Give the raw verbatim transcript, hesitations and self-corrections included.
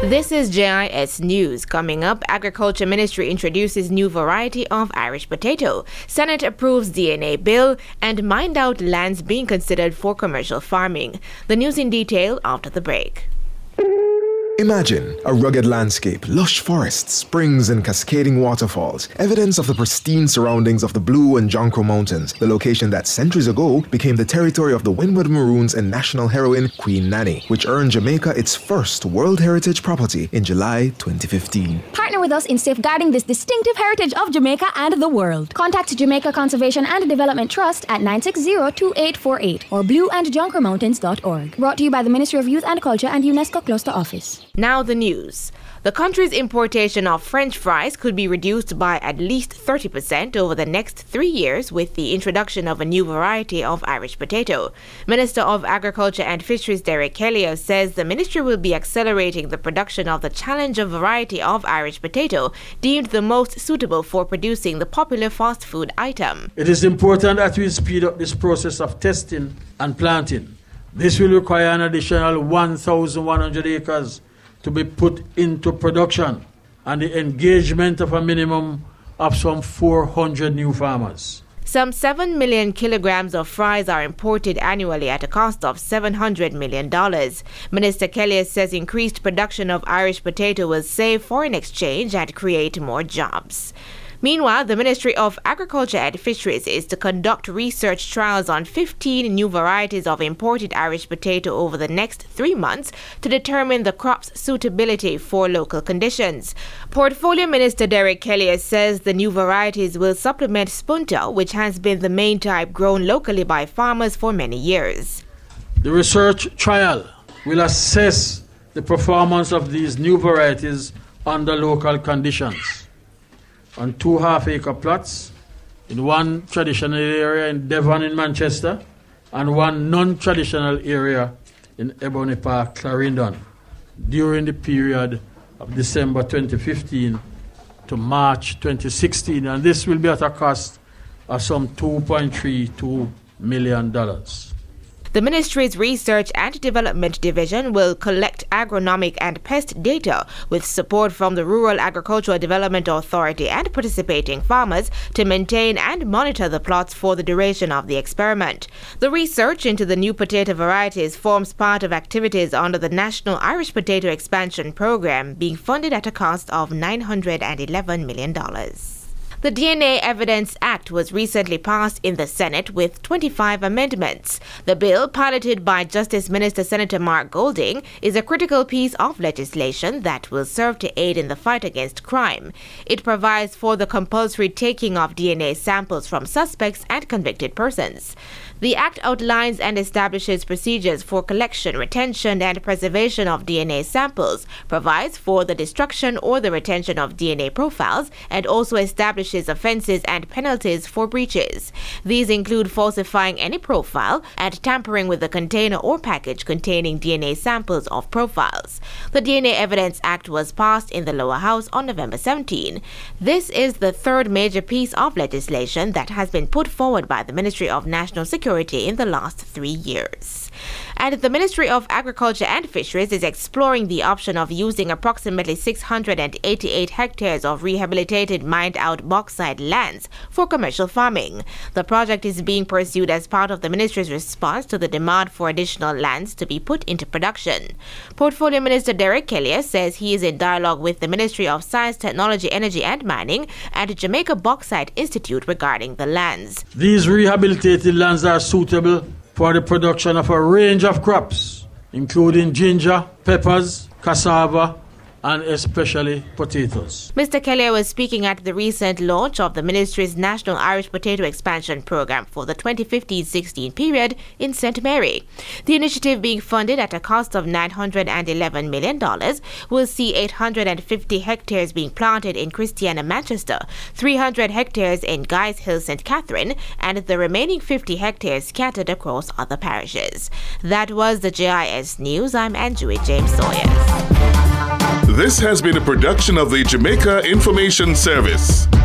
This is J I S News. Coming up, Agriculture Ministry introduces new variety of Irish potato. Senate approves D N A bill and mined out lands being considered for commercial farming. The news in detail after the break. Imagine a rugged landscape, lush forests, springs and cascading waterfalls, evidence of the pristine surroundings of the Blue and Jonquil Mountains, the location that centuries ago became the territory of the Windward Maroons and national heroine Queen Nanny, which earned Jamaica its first World Heritage property in July twenty fifteen. Partner with us in safeguarding this distinctive heritage of Jamaica and the world. Contact Jamaica Conservation and Development Trust at nine six zero, two eight four eight or blue and jonquil mountains dot org. Brought to you by the Ministry of Youth and Culture and UNESCO Cluster Office. Now the news. The country's importation of French fries could be reduced by at least thirty percent over the next three years with the introduction of a new variety of Irish potato. Minister of Agriculture and Fisheries Derek Kelly says the ministry will be accelerating the production of the challenger variety of Irish potato, deemed the most suitable for producing the popular fast food item. It is important that we speed up this process of testing and planting. This will require an additional one thousand one hundred acres to be put into production and the engagement of a minimum of some four hundred new farmers. Some seven million kilograms of fries are imported annually at a cost of seven hundred million dollars. Minister Kelly says increased production of Irish potato will save foreign exchange and create more jobs. Meanwhile, the Ministry of Agriculture and Fisheries is to conduct research trials on fifteen new varieties of imported Irish potato over the next three months to determine the crop's suitability for local conditions. Portfolio Minister Derek Kelly says the new varieties will supplement Spunta, which has been the main type grown locally by farmers for many years. The research trial will assess the performance of these new varieties under local conditions on two half-acre plots, in one traditional area in Devon in Manchester and one non-traditional area in Ebony Park, Clarendon, during the period of December twenty fifteen to March twenty sixteen, and this will be at a cost of some two point three two million dollars. The ministry's Research and Development Division will collect agronomic and pest data with support from the Rural Agricultural Development Authority and participating farmers to maintain and monitor the plots for the duration of the experiment. The research into the new potato varieties forms part of activities under the National Irish Potato Expansion Program, being funded at a cost of nine hundred eleven million dollars. The D N A Evidence Act was recently passed in the Senate with twenty-five amendments. The bill, piloted by Justice Minister Senator Mark Golding, is a critical piece of legislation that will serve to aid in the fight against crime. It provides for the compulsory taking of D N A samples from suspects and convicted persons. The Act outlines and establishes procedures for collection, retention, and preservation of D N A samples, provides for the destruction or the retention of D N A profiles, and also establishes offenses and penalties for breaches. These include falsifying any profile and tampering with the container or package containing D N A samples of profiles. The D N A Evidence Act was passed in the lower house on November seventeenth. This is the third major piece of legislation that has been put forward by the Ministry of National Security in the last three years. And the Ministry of Agriculture and Fisheries is exploring the option of using approximately six hundred eighty-eight hectares of rehabilitated mined-out bauxite lands for commercial farming. The project is being pursued as part of the ministry's response to the demand for additional lands to be put into production. Portfolio Minister Derek Kelly says he is in dialogue with the Ministry of Science, Technology, Energy and Mining and Jamaica Bauxite Institute regarding the lands. These rehabilitated lands are suitable for the production of a range of crops, including ginger, peppers, cassava, and especially potatoes. Mister Kelly was speaking at the recent launch of the ministry's National Irish Potato Expansion Program for the twenty fifteen sixteen period in Saint Mary. The initiative, being funded at a cost of nine hundred eleven million dollars, will see eight hundred fifty hectares being planted in Christiana, Manchester, three hundred hectares in Guys Hill, Saint Catherine, and the remaining fifty hectares scattered across other parishes. That was the J I S News. I'm Anjui James Sawyers. This has been a production of the Jamaica Information Service.